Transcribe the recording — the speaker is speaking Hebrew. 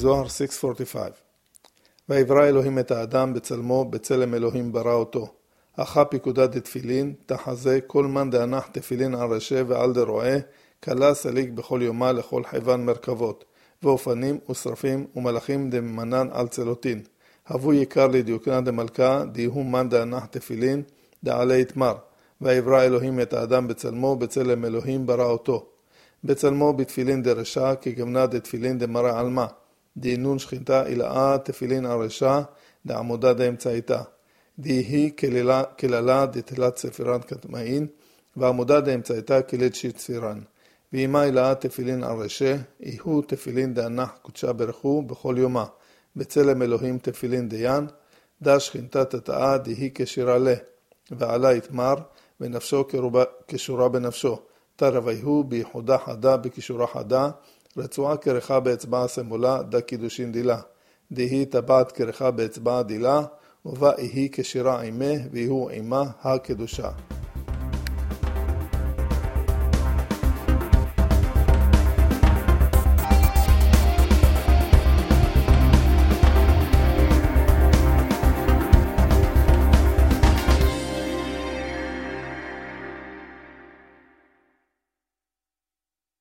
זוהר 645. ויברא אלוהים את האדם בצלמו, בצלם אלוהים ברא אותו. אחא פיקודה דתפילין, תחזה כל מן דאנח תפילין על ראשה ועל דרועה, כלה סליג בכל יומה לכל חייבן מרכבות, ואופנים ושרפים ומלאכים דמנן על צלותין. הבו יקר לדיוקנה דמלכה, דיהו מן דאנח תפילין, דעלי יתמר. ויברא אלוהים את האדם בצלמו, בצלם אלוהים ברא אותו. בצלמו בתפילין דרשע, כגמנה דתפילין דמרא עלמה. דינון שכינתה אילאה תפילין על רשע, דעמודה דאמצעיתה. דיהי כללה דתלת ספירן קטמאין, ועמודה דאמצעיתה כלית שית ספירן. ואימה אילאה תפילין על רשע, איהו תפילין דאנח קודשה ברכו בכל יומה. בצלם אלוהים תפילין דיין, דה שכינתה תתאה דיהי כשירה לה. ועלה יתמר, ונפשו כשורה בנפשו. תרוויהו ביחודה חדה בכישורה חדה, רצועה כרכה באצבעה סמולה, דה קידושין דילה. דהי טבעת כרכה באצבעה דילה, ובה היא כשירה עימה, והוא עימה הקדושה.